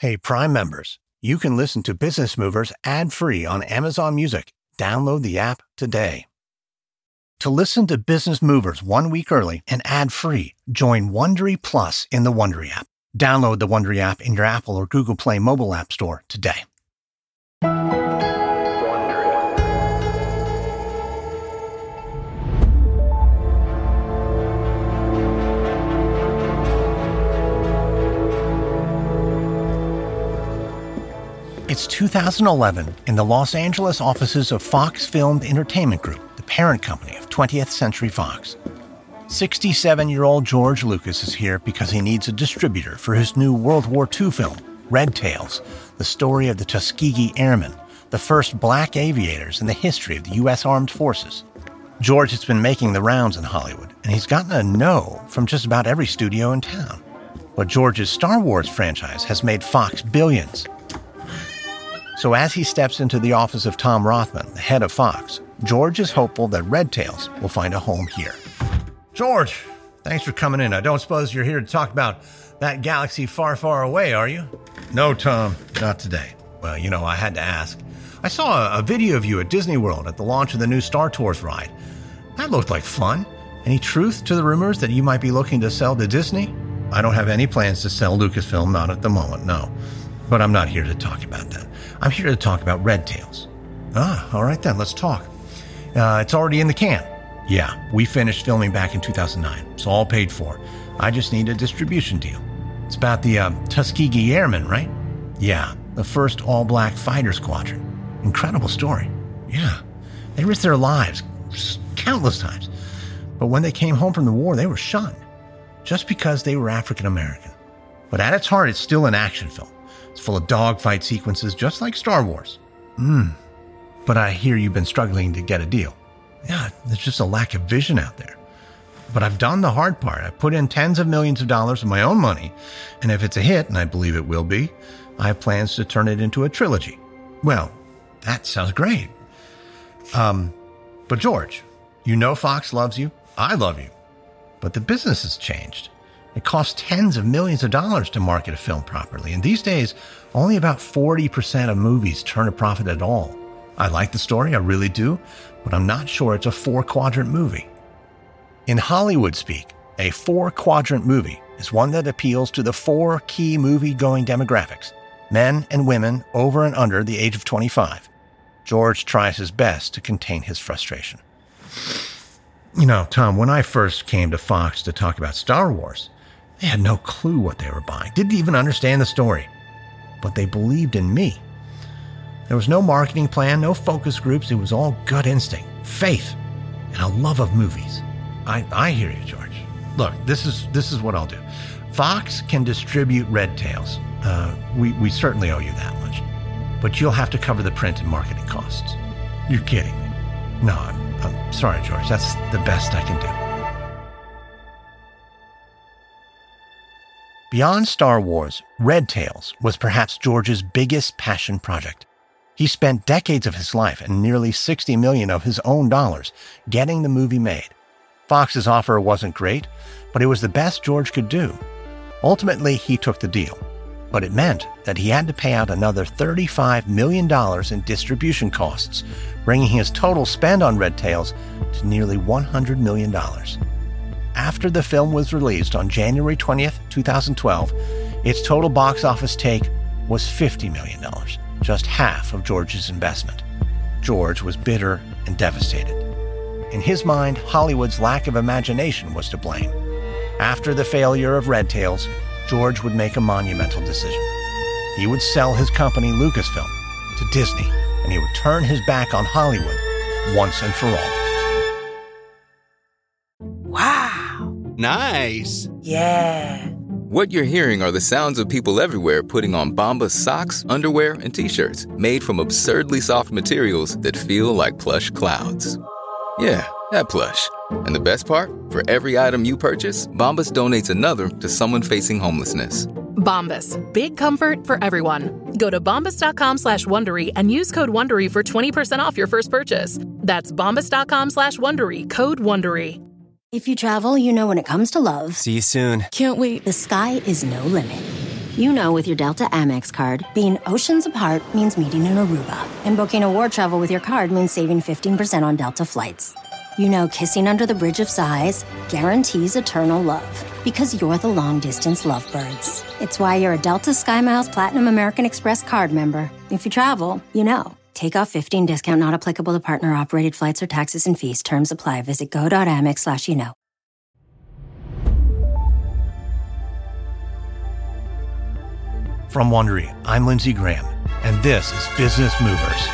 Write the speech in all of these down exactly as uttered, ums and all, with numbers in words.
Hey, Prime members, you can listen to Business Movers ad-free on Amazon Music. Download the app today. To listen to Business Movers one week early and ad-free, join Wondery Plus in the Wondery app. Download the Wondery app in your Apple or Google Play mobile app store today. It's two thousand eleven in the Los Angeles offices of Fox Filmed Entertainment Group, the parent company of twentieth Century Fox. sixty-seven-year-old George Lucas is here because he needs a distributor for his new World War Two film, Red Tails, the story of the Tuskegee Airmen, the first black aviators in the history of the U S Armed Forces. George has been making the rounds in Hollywood, and he's gotten a no from just about every studio in town. But George's Star Wars franchise has made Fox billions. So as he steps into the office of Tom Rothman, the head of Fox, George is hopeful that Red Tails will find a home here. George, thanks for coming in. I don't suppose you're here to talk about that galaxy far, far away, are you? No, Tom, not today. Well, you know, I had to ask. I saw a, a video of you at Disney World at the launch of the new Star Tours ride. That looked like fun. Any truth to the rumors that you might be looking to sell to Disney? I don't have any plans to sell Lucasfilm, not at the moment, no. But I'm not here to talk about that. I'm here to talk about Red Tails. Ah, all right then, let's talk. Uh, it's already in the can. Yeah, we finished filming back in two thousand nine. It's all paid for. I just need a distribution deal. It's about the uh, Tuskegee Airmen, right? Yeah, the first all-black fighter squadron. Incredible story. Yeah, they risked their lives countless times. But when they came home from the war, they were shunned. Just because they were African American. But at its heart, it's still an action film. It's full of dogfight sequences, just like Star Wars. Hmm. But I hear you've been struggling to get a deal. Yeah, there's just a lack of vision out there. But I've done the hard part. I've put in tens of millions of dollars of my own money. And if it's a hit, and I believe it will be, I have plans to turn it into a trilogy. Well, that sounds great. Um, but George, you know Fox loves you. I love you. But the business has changed. It costs tens of millions of dollars to market a film properly, and these days, only about forty percent of movies turn a profit at all. I like the story, I really do, but I'm not sure it's a four-quadrant movie. In Hollywood speak, a four-quadrant movie is one that appeals to the four key movie-going demographics, men and women over and under the age of twenty-five. George tries his best to contain his frustration. You know, Tom, when I first came to Fox to talk about Star Wars, they had no clue what they were buying, didn't even understand the story. But they believed in me. There was no marketing plan, no focus groups. It was all gut instinct, faith, and a love of movies. I, I hear you, George. Look, this is this is what I'll do. Fox can distribute Red Tails. Uh, we, we certainly owe you that much. But you'll have to cover the print and marketing costs. You're kidding me. No, I'm, I'm sorry, George. That's the best I can do. Beyond Star Wars, Red Tails was perhaps George's biggest passion project. He spent decades of his life and nearly sixty million dollars of his own dollars getting the movie made. Fox's offer wasn't great, but it was the best George could do. Ultimately, he took the deal, but it meant that he had to pay out another thirty-five million dollars in distribution costs, bringing his total spend on Red Tails to nearly one hundred million dollars. After the film was released on January twentieth, twenty twelve, its total box office take was fifty million dollars, just half of George's investment. George was bitter and devastated. In his mind, Hollywood's lack of imagination was to blame. After the failure of Red Tails, George would make a monumental decision. He would sell his company Lucasfilm to Disney, and he would turn his back on Hollywood once and for all. Wow. Nice. Yeah. What you're hearing are the sounds of people everywhere putting on Bombas socks, underwear, and T-shirts made from absurdly soft materials that feel like plush clouds. Yeah, that plush. And the best part? For every item you purchase, Bombas donates another to someone facing homelessness. Bombas. Big comfort for everyone. Go to bombas.com slash Wondery and use code Wondery for twenty percent off your first purchase. That's bombas.com slash Wondery. Code Wondery. If you travel, you know when it comes to love. See you soon. Can't wait. The sky is no limit. You know, with your Delta Amex card, being oceans apart means meeting in Aruba, and booking a war travel with your card means saving fifteen percent on Delta flights. You know, kissing under the Bridge of Sighs guarantees eternal love, because you're the long-distance lovebirds. It's why you're a Delta SkyMiles Platinum American Express card member. If you travel, you know. Take off fifteen discount not applicable to partner-operated flights or taxes and fees. Terms apply. Visit go.amex slash you know. From Wondery, I'm Lindsey Graham, and this is Business Movers.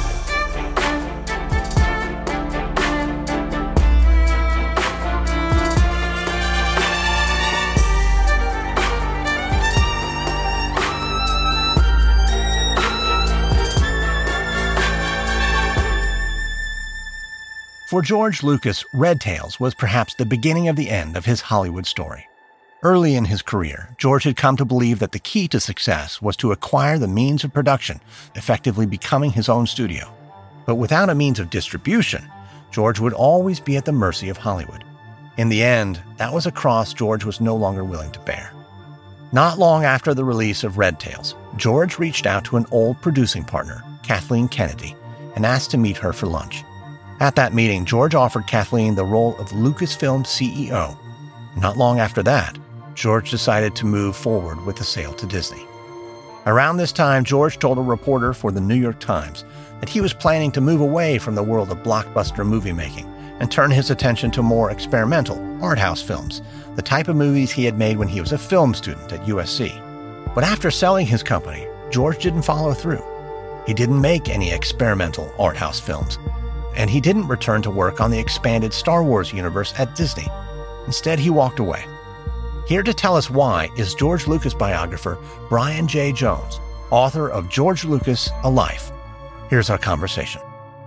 For George Lucas, Red Tails was perhaps the beginning of the end of his Hollywood story. Early in his career, George had come to believe that the key to success was to acquire the means of production, effectively becoming his own studio. But without a means of distribution, George would always be at the mercy of Hollywood. In the end, that was a cross George was no longer willing to bear. Not long after the release of Red Tails, George reached out to an old producing partner, Kathleen Kennedy, and asked to meet her for lunch. At that meeting, George offered Kathleen the role of Lucasfilm C E O. Not long after that, George decided to move forward with the sale to Disney. Around this time, George told a reporter for the New York Times that he was planning to move away from the world of blockbuster movie making and turn his attention to more experimental, art house films, the type of movies he had made when he was a film student at U S C. But after selling his company, George didn't follow through. He didn't make any experimental art house films, and he didn't return to work on the expanded Star Wars universe at Disney. Instead, he walked away. Here to tell us why is George Lucas biographer Brian J. Jones, author of George Lucas, A Life. Here's our conversation.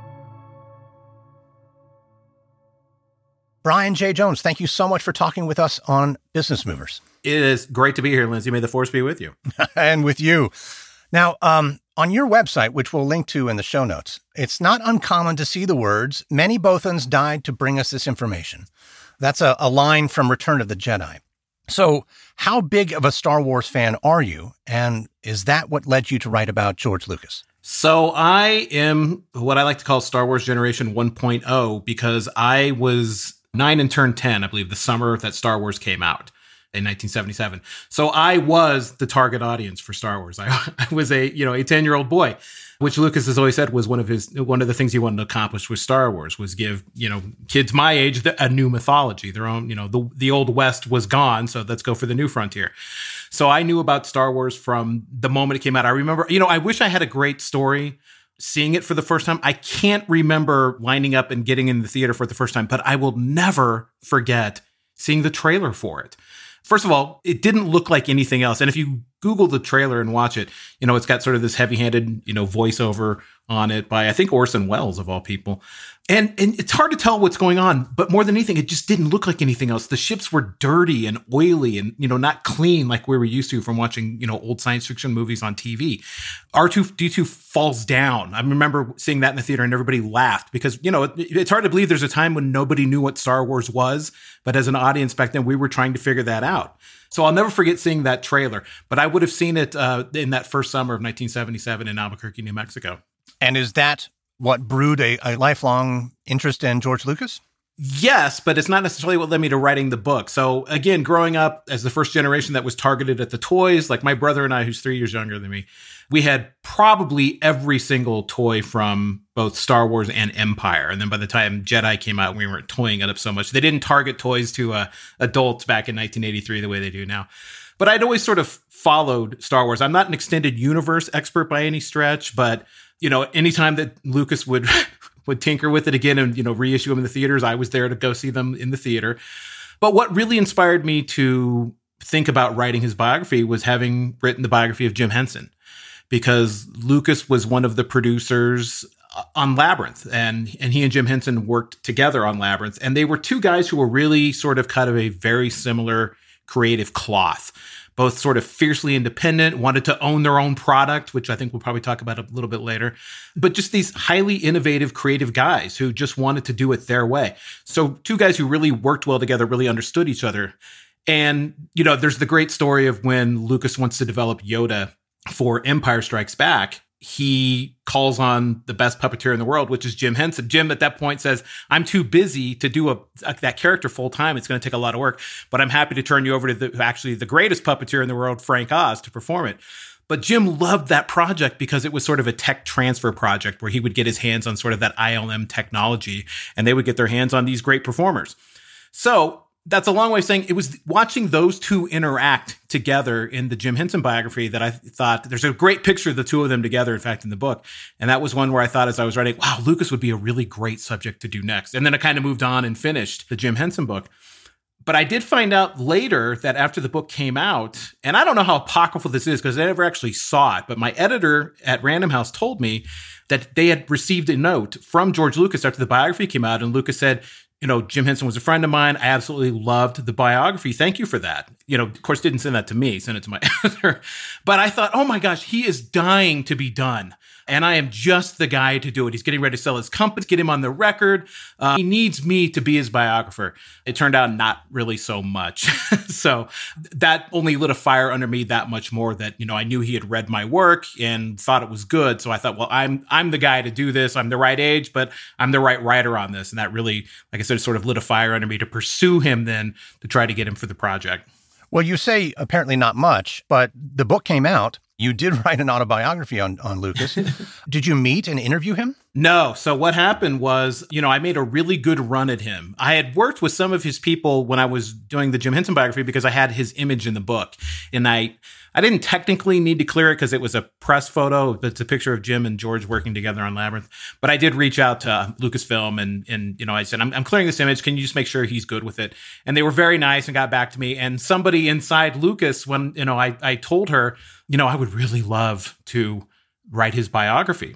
Brian J. Jones, thank you so much for talking with us on Business Movers. It is great to be here, Lindsey. May the force be with you. And with you. Now, um, on your website, which we'll link to in the show notes, it's not uncommon to see the words, "Many Bothans died to bring us this information." That's a, a line from Return of the Jedi. So how big of a Star Wars fan are you? And is that what led you to write about George Lucas? So I am what I like to call Star Wars Generation one point oh because I was nine and turned ten, I believe, the summer that Star Wars came out in nineteen seventy-seven. So I was the target audience for Star Wars. I, I was a, you know, a ten-year-old boy, which Lucas has always said was one of his, one of the things he wanted to accomplish with Star Wars was give, you know, kids my age the, a new mythology, their own, you know, the, the old West was gone. So let's go for the new frontier. So I knew about Star Wars from the moment it came out. I remember, you know, I wish I had a great story seeing it for the first time. I can't remember lining up and getting in the theater for the first time, but I will never forget seeing the trailer for it. First of all, it didn't look like anything else. And if you Google the trailer and watch it, you know, it's got sort of this heavy-handed, you know, voiceover on it by, I think, Orson Welles, of all people. And and it's hard to tell what's going on, but more than anything, it just didn't look like anything else. The ships were dirty and oily and, you know, not clean like we were used to from watching, you know, old science fiction movies on T V. R two D two falls down. I remember seeing that in the theater and everybody laughed because, you know, it, it's hard to believe there's a time when nobody knew what Star Wars was. But as an audience back then, we were trying to figure that out. So I'll never forget seeing that trailer, but I would have seen it uh, in that first summer of nineteen seventy-seven in Albuquerque, New Mexico. And is that what brewed a, a lifelong interest in George Lucas? Yes, but it's not necessarily what led me to writing the book. So again, growing up as the first generation that was targeted at the toys, like my brother and I, who's three years younger than me, we had probably every single toy from both Star Wars and Empire. And then by the time Jedi came out, we weren't toying it up so much. They didn't target toys to uh, adults back in nineteen eighty-three the way they do now. But I'd always sort of followed Star Wars. I'm not an extended universe expert by any stretch, but you know, anytime that Lucas would would tinker with it again and, you know, reissue them in the theaters, I was there to go see them in the theater. But what really inspired me to think about writing his biography was having written the biography of Jim Henson, because Lucas was one of the producers on Labyrinth, and and he and Jim Henson worked together on Labyrinth, and they were two guys who were really sort of cut of a very similar creative cloth. Both sort of fiercely independent, wanted to own their own product, which I think we'll probably talk about a little bit later. But just these highly innovative, creative guys who just wanted to do it their way. So two guys who really worked well together, really understood each other. And, you know, there's the great story of when Lucas wants to develop Yoda for Empire Strikes Back. He calls on the best puppeteer in the world, which is Jim Henson. Jim at that point says, I'm too busy to do a, a that character full time. It's going to take a lot of work, but I'm happy to turn you over to the, actually the greatest puppeteer in the world, Frank Oz, to perform it. But Jim loved that project because it was sort of a tech transfer project where he would get his hands on sort of that I L M technology and they would get their hands on these great performers. So that's a long way of saying it was watching those two interact together in the Jim Henson biography that I thought there's a great picture of the two of them together, in fact, in the book. And that was one where I thought as I was writing, wow, Lucas would be a really great subject to do next. And then I kind of moved on and finished the Jim Henson book. But I did find out later that after the book came out, and I don't know how apocryphal this is because I never actually saw it, but my editor at Random House told me that they had received a note from George Lucas after the biography came out. And Lucas said, you know, Jim Henson was a friend of mine. I absolutely loved the biography. Thank you for that. You know, of course, didn't send that to me, sent it to my editor. But I thought, oh my gosh, he is dying to be done. And I am just the guy to do it. He's getting ready to sell his company, get him on the record. Uh, he needs me to be his biographer. It turned out not really so much. So that only lit a fire under me that much more that, you know, I knew he had read my work and thought it was good. So I thought, well, I'm I'm the guy to do this. I'm the right age, but I'm the right writer on this. And that really, like I said, sort of lit a fire under me to pursue him then to try to get him for the project. Well, you say apparently not much, but the book came out. You did write an autobiography on, on Lucas. Did you meet and interview him? No. So what happened was, you know, I made a really good run at him. I had worked with some of his people when I was doing the Jim Henson biography because I had his image in the book. And I I didn't technically need to clear it because it was a press photo. It's a picture of Jim and George working together on Labyrinth. But I did reach out to Lucasfilm and, and you know, I said, I'm, I'm clearing this image. Can you just make sure he's good with it? And they were very nice and got back to me. And somebody inside Lucas, when, you know, I, I told her, you know, I would really love to write his biography.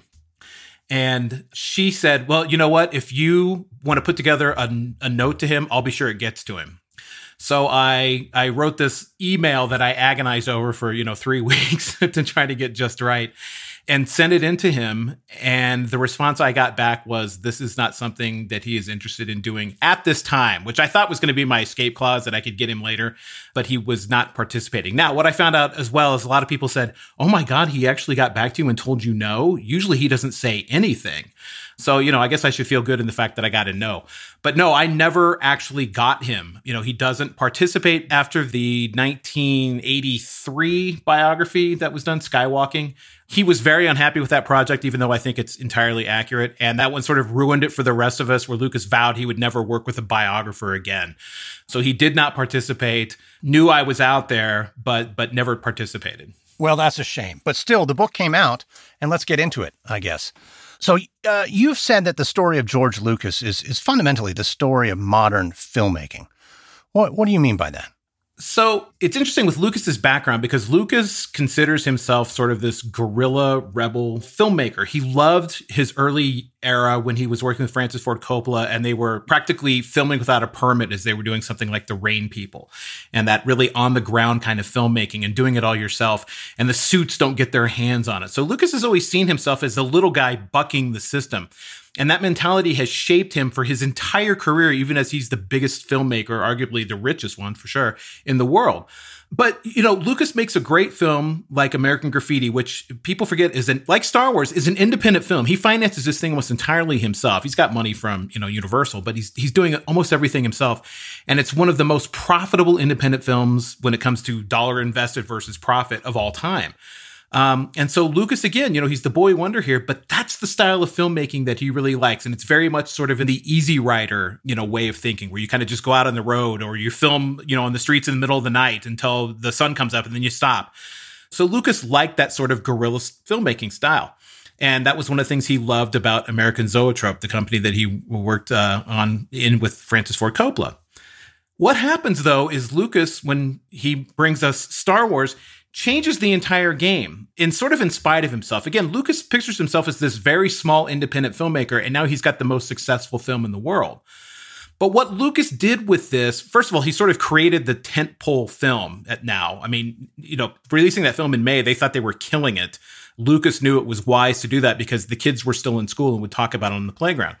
And she said, well, you know what? If you want to put together a, a note to him, I'll be sure it gets to him. So I I wrote this email that I agonized over for, you know, three weeks to try to get just right and sent it in to him. And the response I got back was, this is not something that he is interested in doing at this time, which I thought was going to be my escape clause that I could get him later, but he was not participating. Now, what I found out as well is a lot of people said, oh my God, he actually got back to you and told you no. Usually he doesn't say anything. So, you know, I guess I should feel good in the fact that I got a no. But no, I never actually got him. You know, he doesn't participate after the nineteen eighty-three biography that was done, Skywalking. He was very unhappy with that project, even though I think it's entirely accurate. And that one sort of ruined it for the rest of us, where Lucas vowed he would never work with a biographer again. So he did not participate, knew I was out there, but but never participated. Well, that's a shame. But still, the book came out, and let's get into it, I guess. So uh, you've said that the story of George Lucas is is fundamentally the story of modern filmmaking. What what do you mean by that? So it's interesting with Lucas's background because Lucas considers himself sort of this guerrilla rebel filmmaker. He loved his early era when he was working with Francis Ford Coppola and they were practically filming without a permit as they were doing something like The Rain People and that really on the ground kind of filmmaking and doing it all yourself. And the suits don't get their hands on it. So Lucas has always seen himself as the little guy bucking the system. And that mentality has shaped him for his entire career, even as he's the biggest filmmaker, arguably the richest one for sure, in the world. But, you know, Lucas makes a great film like American Graffiti, which people forget is, an, like Star Wars, is an independent film. He finances this thing almost entirely himself. He's got money from, you know, Universal, but he's he's doing almost everything himself. And it's one of the most profitable independent films when it comes to dollar invested versus profit of all time. Um, and so Lucas, again, you know, he's the boy wonder here, but that's the style of filmmaking that he really likes. And it's very much sort of in the easy rider, you know, way of thinking where you kind of just go out on the road or you film, you know, on the streets in the middle of the night until the sun comes up and then you stop. So Lucas liked that sort of guerrilla filmmaking style. And that was one of the things he loved about American Zoetrope, the company that he worked uh, on in with Francis Ford Coppola. What happens, though, is Lucas, when he brings us Star Wars, changes the entire game in sort of in spite of himself. Again, Lucas pictures himself as this very small independent filmmaker, and now he's got the most successful film in the world. But what Lucas did with this, first of all, he sort of created the tentpole film at now. I mean, you know, releasing that film in May, they thought they were killing it. Lucas knew it was wise to do that because the kids were still in school and would talk about it on the playground.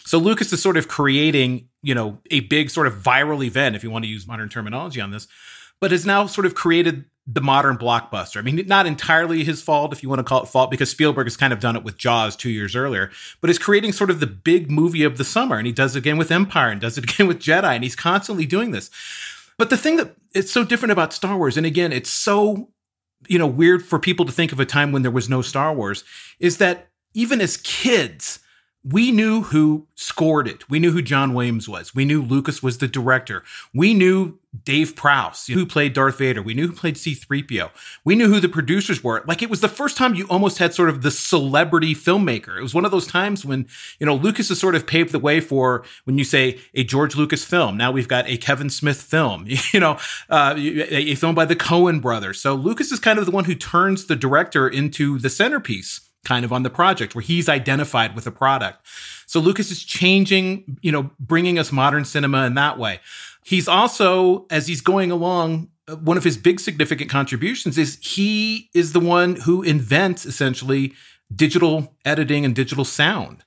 So Lucas is sort of creating, you know, a big sort of viral event, if you want to use modern terminology on this, but has now sort of created the modern blockbuster. I mean, not entirely his fault, if you want to call it fault, because Spielberg has kind of done it with Jaws two years earlier, but is creating sort of the big movie of the summer. And he does it again with Empire and does it again with Jedi. And he's constantly doing this. But the thing that it's so different about Star Wars, and again, it's so, you know, weird for people to think of a time when there was no Star Wars, is that even as kids, we knew who scored it. We knew who John Williams was. We knew Lucas was the director. We knew Dave Prowse, who played Darth Vader. We knew who played C three P O. We knew who the producers were. Like, it was the first time you almost had sort of the celebrity filmmaker. It was one of those times when, you know, Lucas has sort of paved the way for when you say a George Lucas film. Now we've got a Kevin Smith film, you know, uh, a film by the Coen brothers. So Lucas is kind of the one who turns the director into the centerpiece kind of on the project, where he's identified with a product. So Lucas is changing, you know, bringing us modern cinema in that way. He's also, as he's going along, one of his big significant contributions is he is the one who invents essentially digital editing and digital sound.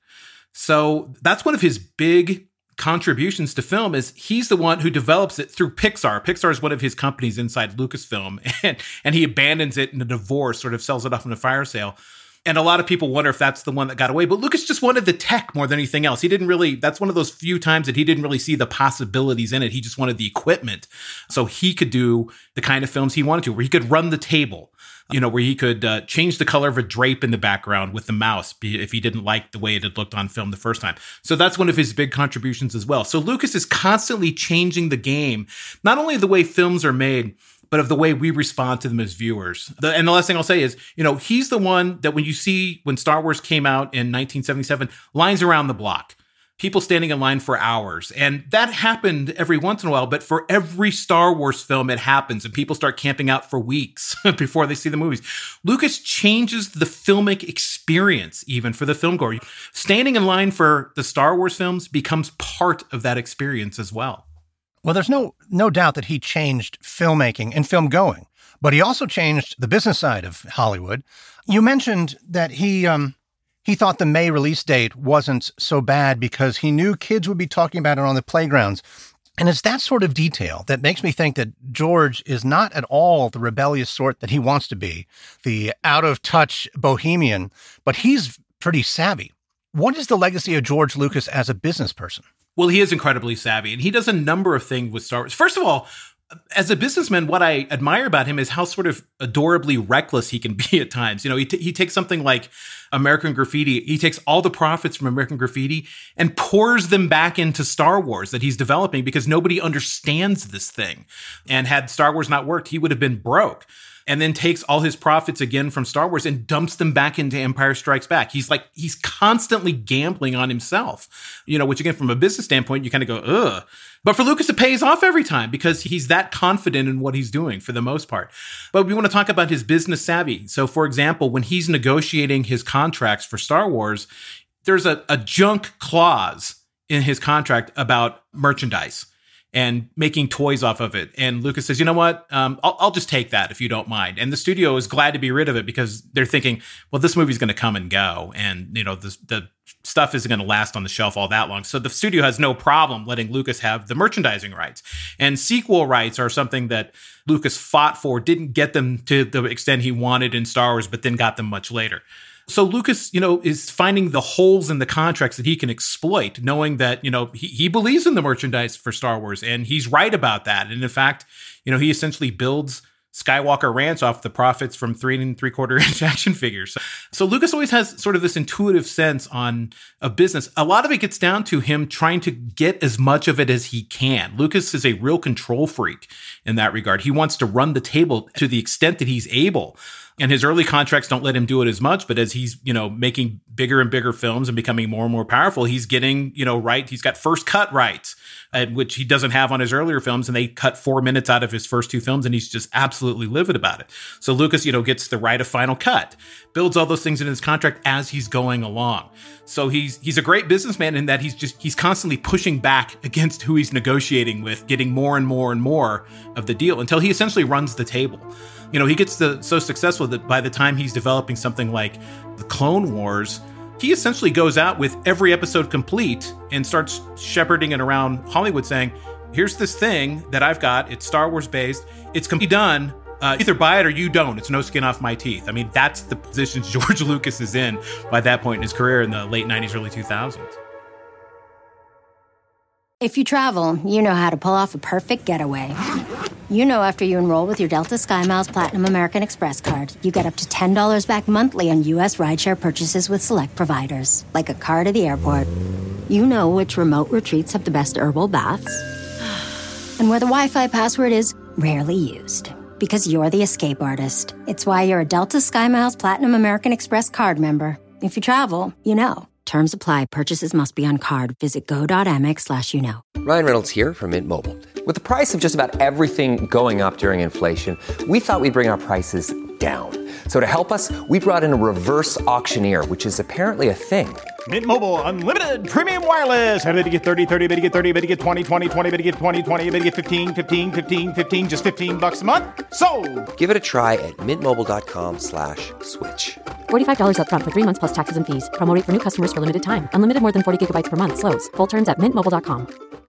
So that's one of his big contributions to film, is he's the one who develops it through Pixar. Pixar is one of his companies inside Lucasfilm, and, and he abandons it in a divorce, sort of sells it off in a fire sale. And a lot of people wonder if that's the one that got away. But Lucas just wanted the tech more than anything else. He didn't really, that's one of those few times that he didn't really see the possibilities in it. He just wanted the equipment so he could do the kind of films he wanted to, where he could run the table, you know, where he could uh, change the color of a drape in the background with the mouse if he didn't like the way it had looked on film the first time. So that's one of his big contributions as well. So Lucas is constantly changing the game, not only the way films are made, but of the way we respond to them as viewers. The, and the last thing I'll say is, you know, he's the one that when you see, when Star Wars came out in nineteen seventy-seven, lines around the block, people standing in line for hours. And that happened every once in a while, but for every Star Wars film, it happens, and people start camping out for weeks before they see the movies. Lucas changes the filmic experience, even for the filmgoer. Standing in line for the Star Wars films becomes part of that experience as well. Well, there's no no doubt that he changed filmmaking and film going, but he also changed the business side of Hollywood. You mentioned that he um, he thought the May release date wasn't so bad because he knew kids would be talking about it on the playgrounds. And it's that sort of detail that makes me think that George is not at all the rebellious sort that he wants to be, the out-of-touch bohemian, but he's pretty savvy. What is the legacy of George Lucas as a business person? Well, he is incredibly savvy, and he does a number of things with Star Wars. First of all, as a businessman, what I admire about him is how sort of adorably reckless he can be at times. You know, he, t- he takes something like American Graffiti. He takes all the profits from American Graffiti and pours them back into Star Wars that he's developing because nobody understands this thing. And had Star Wars not worked, he would have been broke. And then takes all his profits again from Star Wars and dumps them back into Empire Strikes Back. He's like, he's constantly gambling on himself, you know, which again, from a business standpoint, you kind of go, ugh. But for Lucas, it pays off every time because he's that confident in what he's doing for the most part. But we want to talk about his business savvy. So for example, when he's negotiating his contracts for Star Wars, there's a, a junk clause in his contract about merchandise and making toys off of it. And Lucas says, you know what? Um, I'll, I'll just take that if you don't mind. And the studio is glad to be rid of it because they're thinking, well, this movie's going to come and go. And, you know, the, the stuff isn't going to last on the shelf all that long. So the studio has no problem letting Lucas have the merchandising rights. And sequel rights are something that Lucas fought for, didn't get them to the extent he wanted in Star Wars, but then got them much later. So Lucas, you know, is finding the holes in the contracts that he can exploit, knowing that, you know, he, he believes in the merchandise for Star Wars, and he's right about that. And in fact, you know, he essentially builds Skywalker Ranch off the profits from three and three quarter inch action figures. So Lucas always has sort of this intuitive sense on a business. A lot of it gets down to him trying to get as much of it as he can. Lucas is a real control freak in that regard. He wants to run the table to the extent that he's able. And his early contracts don't let him do it as much, but as he's, you know, making bigger and bigger films and becoming more and more powerful, he's getting, you know, right. He's got first cut rights, uh, which he doesn't have on his earlier films. And they cut four minutes out of his first two films, and he's just absolutely livid about it. So Lucas, you know, gets the right of final cut, builds all those things in his contract as he's going along. So he's he's a great businessman in that he's just he's constantly pushing back against who he's negotiating with, getting more and more and more of the deal until he essentially runs the table. You know, he gets the, so successful that by the time he's developing something like the Clone Wars, he essentially goes out with every episode complete and starts shepherding it around Hollywood saying, here's this thing that I've got. It's Star Wars based. It's completely done. Uh, either buy it or you don't. It's no skin off my teeth. I mean, that's the position George Lucas is in by that point in his career in the late nineties, early two thousands. If you travel, you know how to pull off a perfect getaway. You know after you enroll with your Delta SkyMiles Platinum American Express card, you get up to ten dollars back monthly on U S rideshare purchases with select providers, like a car to the airport. You know which remote retreats have the best herbal baths, and where the Wi-Fi password is rarely used. Because you're the escape artist. It's why you're a Delta SkyMiles Platinum American Express card member. If you travel, you know. Terms apply. Purchases must be on card. Visit go.amex slash you know. Ryan Reynolds here from Mint Mobile. With the price of just about everything going up during inflation, we thought we'd bring our prices down. So to help us, we brought in a reverse auctioneer, which is apparently a thing. Mint Mobile Unlimited Premium Wireless. How to get thirty, thirty, how to get thirty, how to get twenty, twenty, twenty, how to get twenty, twenty, how to get fifteen, fifteen, fifteen, fifteen, just fifteen bucks a month? Sold! Give it a try at mintmobile.com slash switch. forty-five dollars up front for three months plus taxes and fees. Promo rate for new customers for limited time. Unlimited more than forty gigabytes per month. Slows full terms at mint mobile dot com.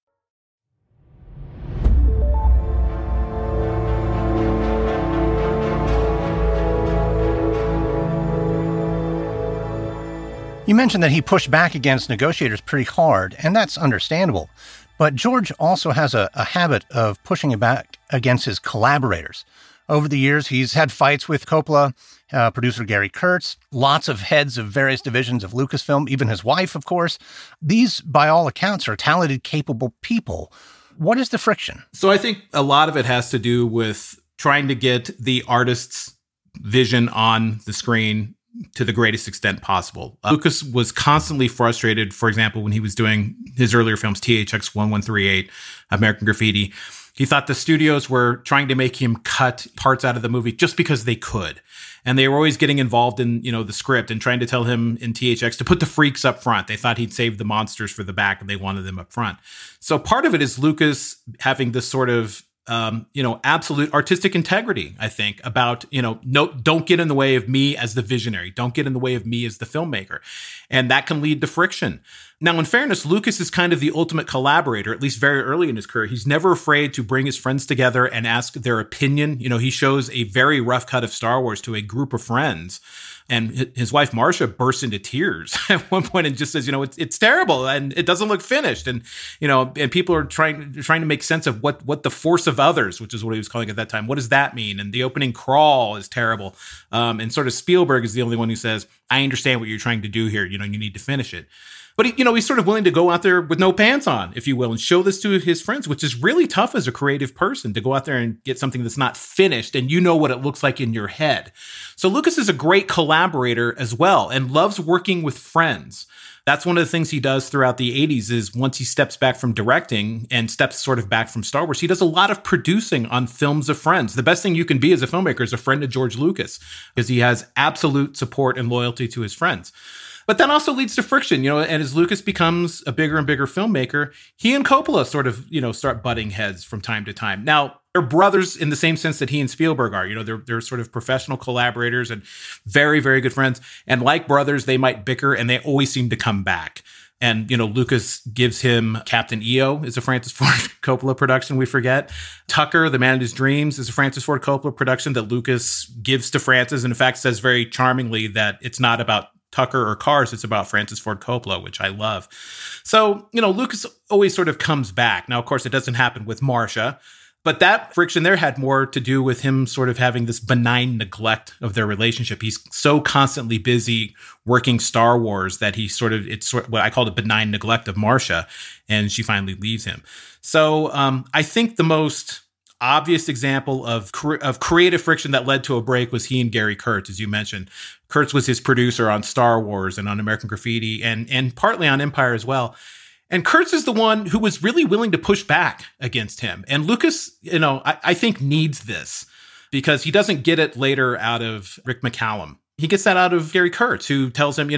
You mentioned that he pushed back against negotiators pretty hard, and that's understandable. But George also has a, a habit of pushing back against his collaborators. Over the years, he's had fights with Coppola, uh, producer Gary Kurtz, lots of heads of various divisions of Lucasfilm, even his wife, of course. These, by all accounts, are talented, capable people. What is the friction? So I think a lot of it has to do with trying to get the artist's vision on the screen to the greatest extent possible. Uh, Lucas was constantly frustrated, for example, when he was doing his earlier films, T H X eleven thirty-eight, American Graffiti. He thought the studios were trying to make him cut parts out of the movie just because they could. And they were always getting involved in, you know, the script and trying to tell him in T H X to put the freaks up front. They thought he'd save the monsters for the back and they wanted them up front. So part of it is Lucas having this sort of Um, you know, absolute artistic integrity, I think, about, you know, no, don't get in the way of me as the visionary. Don't get in the way of me as the filmmaker. And that can lead to friction. Now, in fairness, Lucas is kind of the ultimate collaborator, at least very early in his career. He's never afraid to bring his friends together and ask their opinion. You know, he shows a very rough cut of Star Wars to a group of friends. And his wife, Marcia, bursts into tears at one point and just says, you know, it's it's terrible and it doesn't look finished. And, you know, and people are trying trying to make sense of what what the force of others, which is what he was calling it at that time. What does that mean? And the opening crawl is terrible. Um, and sort of Spielberg is the only one who says, I understand what you're trying to do here. You know, you need to finish it. But, he, you know, he's sort of willing to go out there with no pants on, if you will, and show this to his friends, which is really tough as a creative person to go out there and get something that's not finished and you know what it looks like in your head. So Lucas is a great collaborator as well and loves working with friends. That's one of the things he does throughout the eighties is once he steps back from directing and steps sort of back from Star Wars, he does a lot of producing on films of friends. The best thing you can be as a filmmaker is a friend of George Lucas because he has absolute support and loyalty to his friends. But that also leads to friction, you know, and as Lucas becomes a bigger and bigger filmmaker, he and Coppola sort of, you know, start butting heads from time to time. Now, they're brothers in the same sense that he and Spielberg are. You know, they're they're sort of professional collaborators and very, very good friends. And like brothers, they might bicker and they always seem to come back. And, you know, Lucas gives him Captain E O is a Francis Ford Coppola production, we forget. Tucker, The Man of His Dreams, is a Francis Ford Coppola production that Lucas gives to Francis and in fact says very charmingly that it's not about Tucker or cars, it's about Francis Ford Coppola, which I love. So, you know, Lucas always sort of comes back. Now, of course, it doesn't happen with Marcia, but that friction there had more to do with him sort of having this benign neglect of their relationship. He's so constantly busy working Star Wars that he sort of, it's sort of what I call the benign neglect of Marcia, and she finally leaves him. So um, I think the most obvious example of cre- of creative friction that led to a break was he and Gary Kurtz, as you mentioned. Kurtz was his producer on Star Wars and on American Graffiti and, and partly on Empire as well. And Kurtz is the one who was really willing to push back against him. And Lucas, you know, I, I think needs this because he doesn't get it later out of Rick McCallum. He gets that out of Gary Kurtz, who tells him, you know,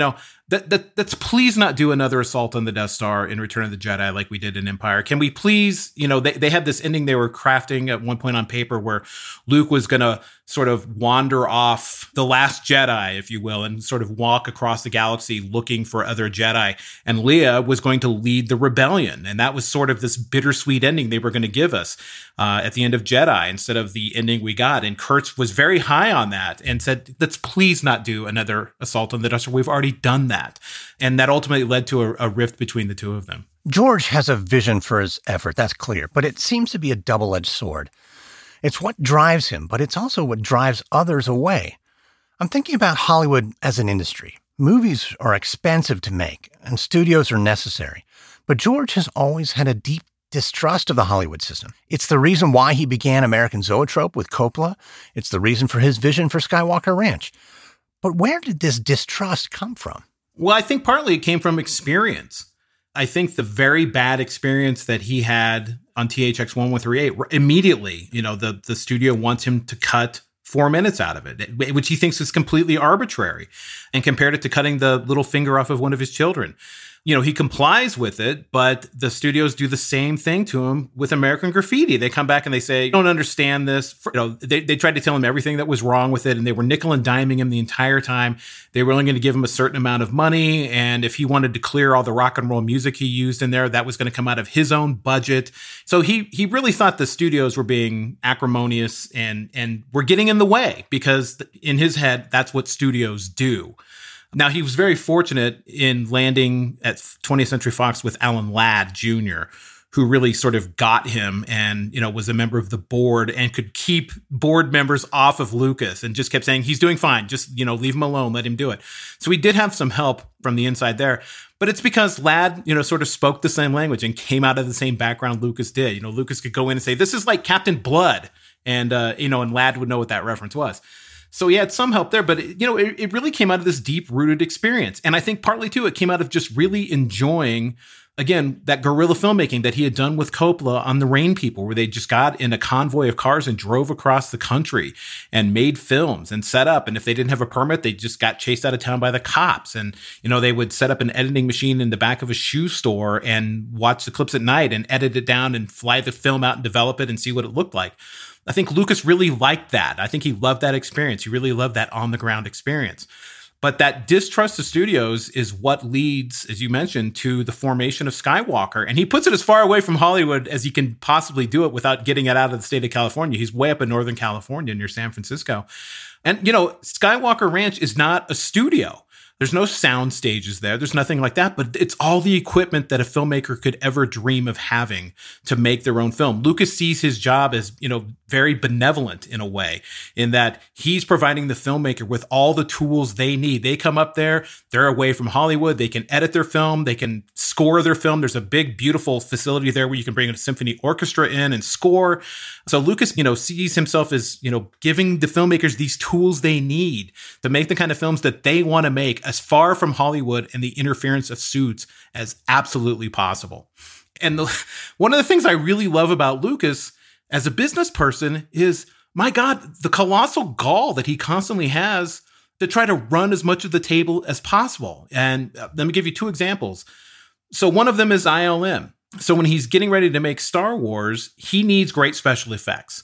that, that let's please not do another assault on the Death Star in Return of the Jedi like we did in Empire. Can we please, you know, they, they had this ending they were crafting at one point on paper where Luke was going to sort of wander off the Last Jedi, if you will, and sort of walk across the galaxy looking for other Jedi. And Leia was going to lead the rebellion. And that was sort of this bittersweet ending they were going to give us uh, at the end of Jedi instead of the ending we got. And Kurtz was very high on that and said, let's please not do another assault on the Death Star. We've already done that. And that ultimately led to a, a rift between the two of them. George has a vision for his effort, that's clear, but it seems to be a double-edged sword. It's what drives him, but it's also what drives others away. I'm thinking about Hollywood as an industry. Movies are expensive to make, and studios are necessary. But George has always had a deep distrust of the Hollywood system. It's the reason why he began American Zoetrope with Coppola. It's the reason for his vision for Skywalker Ranch. But where did this distrust come from? Well, I think partly it came from experience. I think the very bad experience that he had on T H X eleven thirty-eight, immediately, you know, the, the studio wants him to cut four minutes out of it, which he thinks is completely arbitrary, and compared it to cutting the little finger off of one of his children. You know, he complies with it, but the studios do the same thing to him with American Graffiti. They come back and they say, you don't understand this. You know, they, they tried to tell him everything that was wrong with it, and they were nickel and diming him the entire time. They were only going to give him a certain amount of money, and if he wanted to clear all the rock and roll music he used in there, that was going to come out of his own budget. So he he really thought the studios were being acrimonious and and were getting in the way, because in his head, that's what studios do. Now, he was very fortunate in landing at twentieth Century Fox with Alan Ladd Junior, who really sort of got him and, you know, was a member of the board and could keep board members off of Lucas and just kept saying, he's doing fine. Just, you know, leave him alone. Let him do it. So he did have some help from the inside there. But it's because Ladd, you know, sort of spoke the same language and came out of the same background Lucas did. You know, Lucas could go in and say, this is like Captain Blood. And, uh, you know, and Ladd would know what that reference was. So he had some help there, but it, you know, it, it really came out of this deep-rooted experience. And I think partly, too, it came out of just really enjoying, again, that guerrilla filmmaking that he had done with Coppola on The Rain People, where they just got in a convoy of cars and drove across the country and made films and set up. And if they didn't have a permit, they just got chased out of town by the cops. And, you know, they would set up an editing machine in the back of a shoe store and watch the clips at night and edit it down and fly the film out and develop it and see what it looked like. I think Lucas really liked that. I think he loved that experience. He really loved that on-the-ground experience. But that distrust of studios is what leads, as you mentioned, to the formation of Skywalker. And he puts it as far away from Hollywood as he can possibly do it without getting it out of the state of California. He's way up in Northern California near San Francisco. And, you know, Skywalker Ranch is not a studio. There's no sound stages there. There's nothing like that, but it's all the equipment that a filmmaker could ever dream of having to make their own film. Lucas sees his job as, you know, very benevolent in a way, in that he's providing the filmmaker with all the tools they need. They come up there, they're away from Hollywood. They can edit their film. They can score their film. There's a big, beautiful facility there where you can bring a symphony orchestra in and score. So Lucas, you know, sees himself as, you know, giving the filmmakers these tools they need to make the kind of films that they want to make, as far from Hollywood and the interference of suits as absolutely possible. And the, one of the things I really love about Lucas as a business person is, my God, the colossal gall that he constantly has to try to run as much of the table as possible. And uh, let me give you two examples. So one of them is I L M. So when he's getting ready to make Star Wars, he needs great special effects.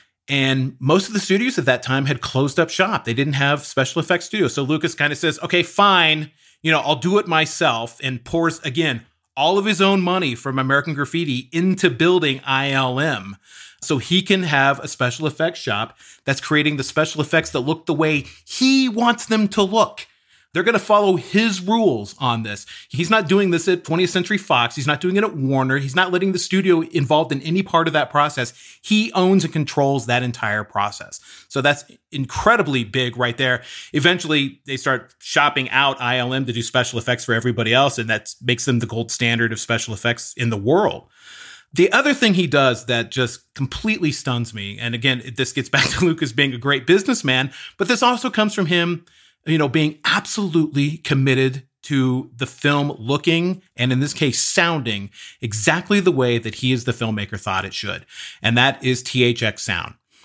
And most of the studios at that time had closed up shop. They didn't have special effects studios. So Lucas kind of says, okay, fine, you know, I'll do it myself, and pours, again, all of his own money from American Graffiti into building I L M so he can have a special effects shop that's creating the special effects that look the way he wants them to look. They're going to follow his rules on this. He's not doing this at twentieth Century Fox. He's not doing it at Warner. He's not letting the studio involved in any part of that process. He owns and controls that entire process. So that's incredibly big right there. Eventually, they start shopping out I L M to do special effects for everybody else, and that makes them the gold standard of special effects in the world. The other thing he does that just completely stuns me, and again, this gets back to Lucas being a great businessman, but this also comes from him, you know, being absolutely committed to the film looking, and in this case, sounding exactly the way that he as the filmmaker thought it should. And that is T H X sound.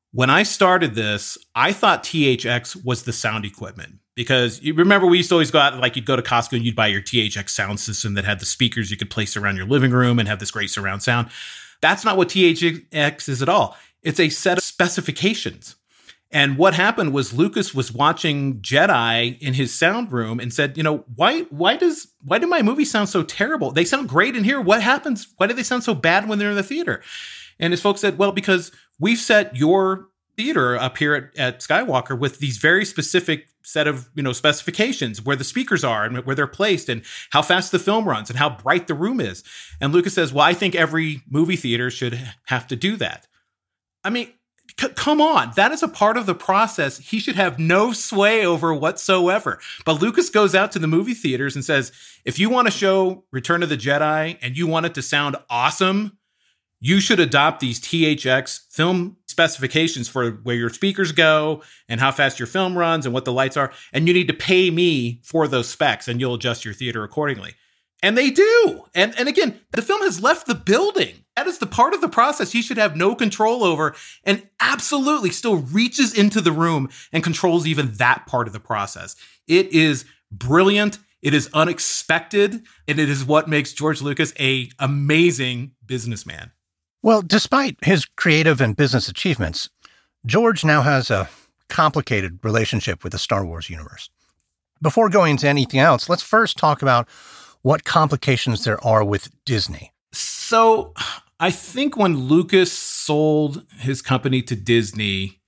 When I started this, I thought T H X was the sound equipment. Because you remember we used to always go out, like you'd go to Costco and you'd buy your T H X sound system that had the speakers you could place around your living room and have this great surround sound. That's not what T H X is at all. It's a set of specifications. And what happened was Lucas was watching Jedi in his sound room and said, you know, why why does why do my movies sound so terrible? They sound great in here. What happens? Why do they sound so bad when they're in the theater? And his folks said, well, because we've set your theater up here at, at Skywalker with these very specific set of, you know, specifications where the speakers are and where they're placed and how fast the film runs and how bright the room is. And Lucas says, well, I think every movie theater should have to do that. I mean, c- come on. That is a part of the process he should have no sway over whatsoever. But Lucas goes out to the movie theaters and says, if you want to show Return of the Jedi and you want it to sound awesome, you should adopt these T H X film specifications for where your speakers go and how fast your film runs and what the lights are. And you need to pay me for those specs and you'll adjust your theater accordingly. And they do. And, and again, the film has left the building. That is the part of the process he should have no control over and absolutely still reaches into the room and controls even that part of the process. It is brilliant. It is unexpected. And it is what makes George Lucas an amazing businessman. Well, despite his creative and business achievements, George now has a complicated relationship with the Star Wars universe. Before going into anything else, let's first talk about what complications there are with Disney. So I think when Lucas sold his company to Disney,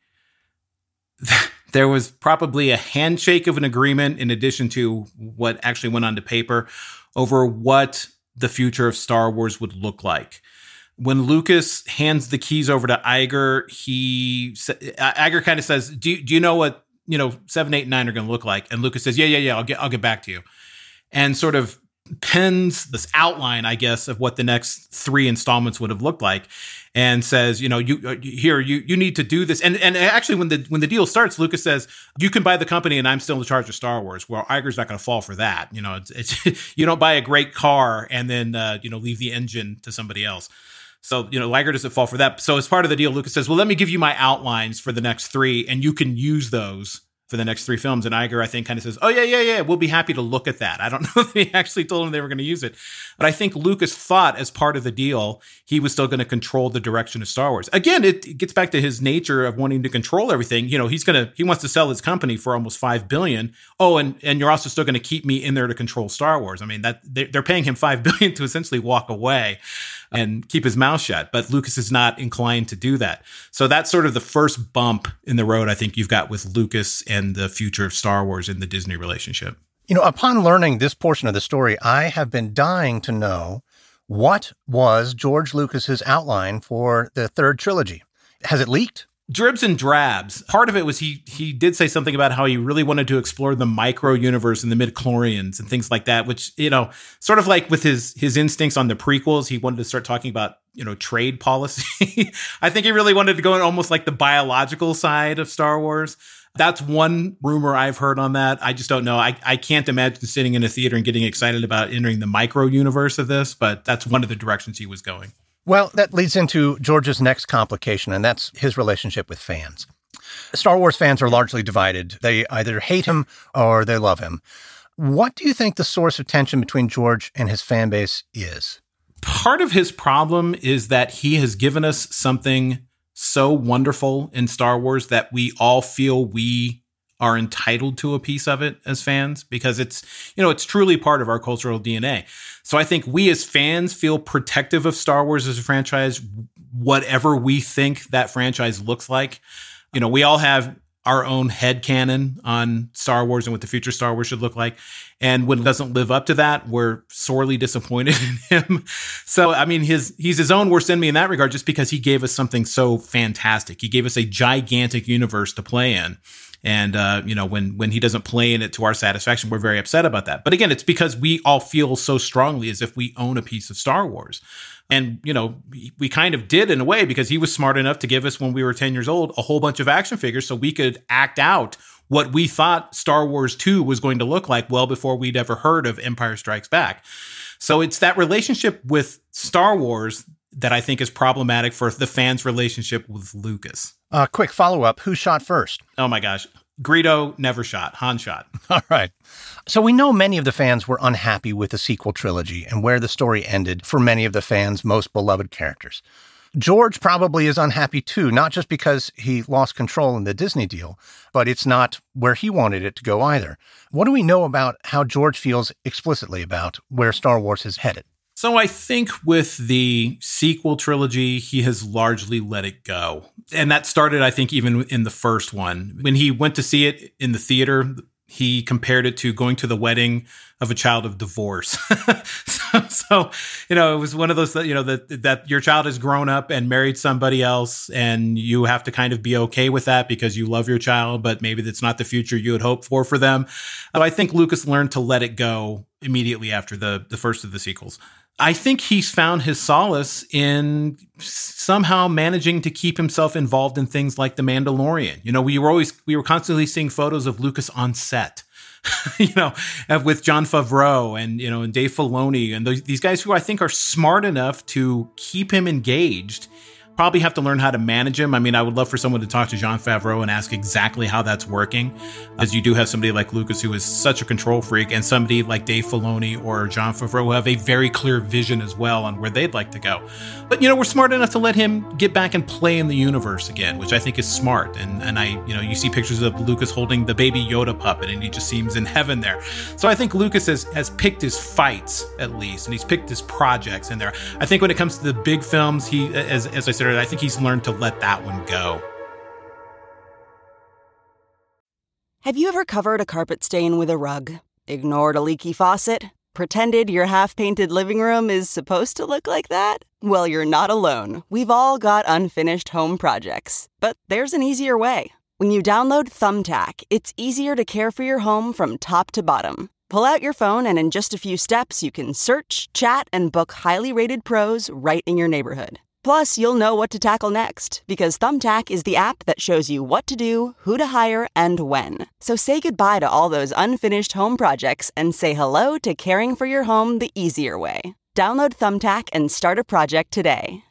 there was probably a handshake of an agreement in addition to what actually went onto paper over what the future of Star Wars would look like. When Lucas hands the keys over to Iger, he Iger kind of says, do you, do you know what, you know, seven, eight, and nine are going to look like? And Lucas says, yeah, yeah, yeah, I'll get, I'll get back to you. And sort of pens this outline, I guess, of what the next three installments would have looked like and says, you know, you here, you, you need to do this. And, and actually when the, when the deal starts, Lucas says, you can buy the company and I'm still in charge of Star Wars. Well, Iger's not going to fall for that. You know, it's, it's you don't buy a great car and then, uh, you know, leave the engine to somebody else. So, you know, Iger doesn't fall for that. So as part of the deal, Lucas says, well, let me give you my outlines for the next three and you can use those for the next three films. And Iger, I think, kind of says, oh, yeah, yeah, yeah, we'll be happy to look at that. I don't know if he actually told them they were going to use it. But I think Lucas thought as part of the deal, he was still going to control the direction of Star Wars. Again, it, it gets back to his nature of wanting to control everything. You know, he's going to, he wants to sell his company for almost five billion dollars. Oh, and, and you're also still going to keep me in there to control Star Wars. I mean, that they're paying him five billion dollars to essentially walk away and keep his mouth shut. But Lucas is not inclined to do that. So that's sort of the first bump in the road I think you've got with Lucas and the future of Star Wars and the Disney relationship. You know, upon learning this portion of the story, I have been dying to know what was George Lucas's outline for the third trilogy. Has it leaked? Dribs and drabs. Part of it was he he did say something about how he really wanted to explore the micro universe and the midichlorians and things like that, which, you know, sort of like with his his instincts on the prequels, he wanted to start talking about, you know, trade policy. I think he really wanted to go in almost like the biological side of Star Wars. That's one rumor I've heard on that. I just don't know. I, I can't imagine sitting in a theater and getting excited about entering the micro universe of this, but that's one of the directions he was going. Well, that leads into George's next complication, and that's his relationship with fans. Star Wars fans are largely divided. They either hate him or they love him. What do you think the source of tension between George and his fan base is? Part of his problem is that he has given us something so wonderful in Star Wars that we all feel we are entitled to a piece of it as fans, because it's, you know, it's truly part of our cultural D N A. So I think we as fans feel protective of Star Wars as a franchise, whatever we think that franchise looks like. You know, we all have our own headcanon on Star Wars and what the future Star Wars should look like. And when it doesn't live up to that, we're sorely disappointed in him. So, I mean, his he's his own worst enemy in that regard, just because he gave us something so fantastic. He gave us a gigantic universe to play in. And, uh, you know, when, when he doesn't play in it to our satisfaction, we're very upset about that. But again, it's because we all feel so strongly as if we own a piece of Star Wars. And, you know, we kind of did in a way, because he was smart enough to give us, when we were ten years old, a whole bunch of action figures so we could act out what we thought Star Wars two was going to look like well before we'd ever heard of Empire Strikes Back. So it's that relationship with Star Wars that I think is problematic for the fans' relationship with Lucas. Uh, quick follow-up. Who shot first? Oh my gosh. Greedo never shot. Han shot. All right. So we know many of the fans were unhappy with the sequel trilogy and where the story ended for many of the fans' most beloved characters. George probably is unhappy too, not just because he lost control in the Disney deal, but it's not where he wanted it to go either. What do we know about how George feels explicitly about where Star Wars is headed? So I think with the sequel trilogy, he has largely let it go. And that started, I think, even in the first one. When he went to see it in the theater, he compared it to going to the wedding of a child of divorce. so, so, you know, it was one of those, you know, that that your child has grown up and married somebody else, and you have to kind of be okay with that because you love your child, but maybe that's not the future you had hoped for for them. So I think Lucas learned to let it go immediately after the, the first of the sequels. I think he's found his solace in somehow managing to keep himself involved in things like The Mandalorian. You know, we were always, we were constantly seeing photos of Lucas on set, you know, with Jon Favreau and, you know, and Dave Filoni and those, these guys who I think are smart enough to keep him engaged. Probably have to learn how to manage him. I mean, I would love for someone to talk to Jon Favreau and ask exactly how that's working, as you do have somebody like Lucas who is such a control freak, and somebody like Dave Filoni or Jon Favreau who have a very clear vision as well on where they'd like to go. But, you know, we're smart enough to let him get back and play in the universe again, which I think is smart. And and I, you know, you see pictures of Lucas holding the baby Yoda puppet, and he just seems in heaven there. So I think Lucas has, has picked his fights, at least, and he's picked his projects in there. I think when it comes to the big films, he, as, as I said, I think he's learned to let that one go. Have you ever covered a carpet stain with a rug? Ignored a leaky faucet? Pretended your half-painted living room is supposed to look like that? Well, you're not alone. We've all got unfinished home projects. But there's an easier way. When you download Thumbtack, it's easier to care for your home from top to bottom. Pull out your phone, and in just a few steps, you can search, chat, and book highly rated pros right in your neighborhood. Plus, you'll know what to tackle next, because Thumbtack is the app that shows you what to do, who to hire, and when. So say goodbye to all those unfinished home projects and say hello to caring for your home the easier way. Download Thumbtack and start a project today.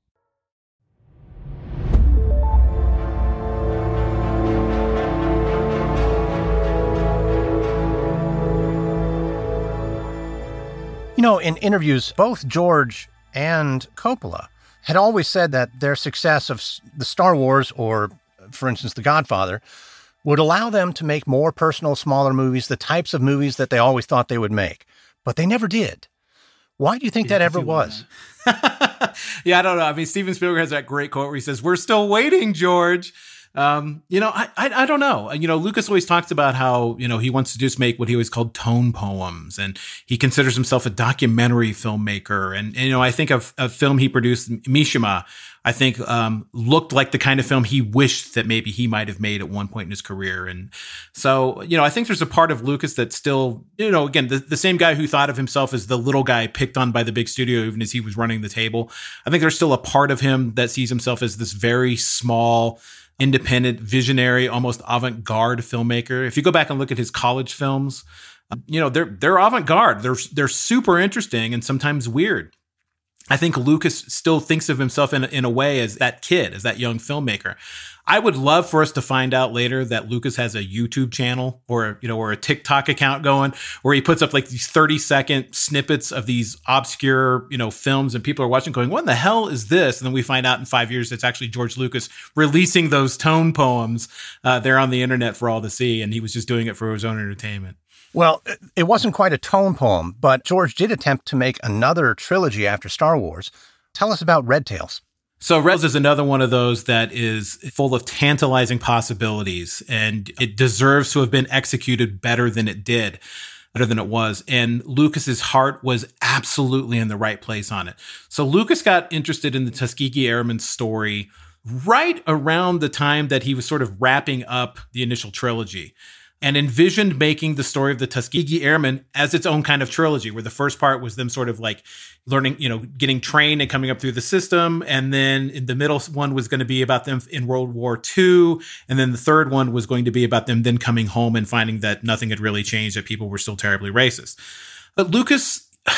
You know, in interviews, both George and Coppola had always said that their success of the Star Wars, or for instance, The Godfather, would allow them to make more personal, smaller movies, the types of movies that they always thought they would make. But they never did. Why do you think yeah, that ever was? yeah, I don't know. I mean, Steven Spielberg has that great quote where he says, "We're still waiting, George." Um, you know, I, I I don't know. You know, Lucas always talks about how, you know, he wants to just make what he always called tone poems, and he considers himself a documentary filmmaker. And, and you know, I think of a film he produced, Mishima, I think um, looked like the kind of film he wished that maybe he might have made at one point in his career. And so, you know, I think there's a part of Lucas that's still, you know, again, the, the same guy who thought of himself as the little guy picked on by the big studio, even as he was running the table. I think there's still a part of him that sees himself as this very small, independent, visionary, almost avant-garde filmmaker. If you go back and look at his college films, you know, they're they're avant-garde. They're they're super interesting and sometimes weird. I think Lucas still thinks of himself in, in a way as that kid, as that young filmmaker. I would love for us to find out later that Lucas has a YouTube channel or, you know, or a TikTok account going where he puts up like these thirty second snippets of these obscure, you know, films, and people are watching going, what in the hell is this? And then we find out in five years, it's actually George Lucas releasing those tone poems uh, there on the internet for all to see. And he was just doing it for his own entertainment. Well, it wasn't quite a tone poem, but George did attempt to make another trilogy after Star Wars. Tell us about Red Tails. So Red Tails is another one of those that is full of tantalizing possibilities, and it deserves to have been executed better than it did, better than it was. And Lucas's heart was absolutely in the right place on it. So Lucas got interested in the Tuskegee Airmen story right around the time that he was sort of wrapping up the initial trilogy, and envisioned making the story of the Tuskegee Airmen as its own kind of trilogy, where the first part was them sort of like learning, you know, getting trained and coming up through the system. And then in the middle one was going to be about them in World War Two. And then the third one was going to be about them then coming home and finding that nothing had really changed, that people were still terribly racist. But Lucas,